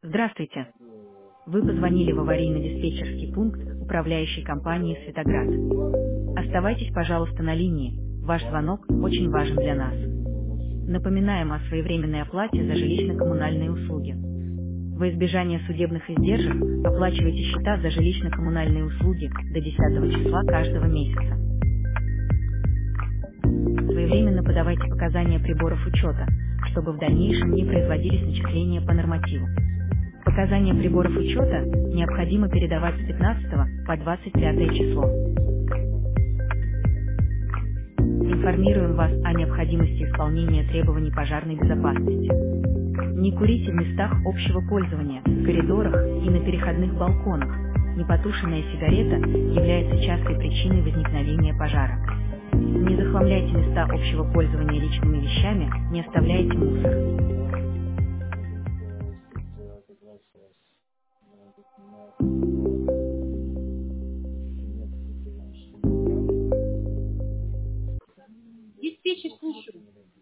Здравствуйте. Вы позвонили в аварийно-диспетчерский пункт управляющей компании «Светоград». Оставайтесь, пожалуйста, на линии. Ваш звонок очень важен для нас. Напоминаем о своевременной оплате за жилищно-коммунальные услуги. Во избежание судебных издержек оплачивайте счета за жилищно-коммунальные услуги до 10 числа каждого месяца. Своевременно подавайте показания приборов учета, чтобы в дальнейшем не производились начисления по нормативу. Показания приборов учета необходимо передавать с 15 по 25 число. Информируем вас о необходимости исполнения требований пожарной безопасности. Не курите в местах общего пользования, в коридорах и на переходных балконах. Непотушенная сигарета является частой причиной возникновения пожара. Не захламляйте места общего пользования личными вещами, не оставляйте мусор. Диспетчер, слушаю.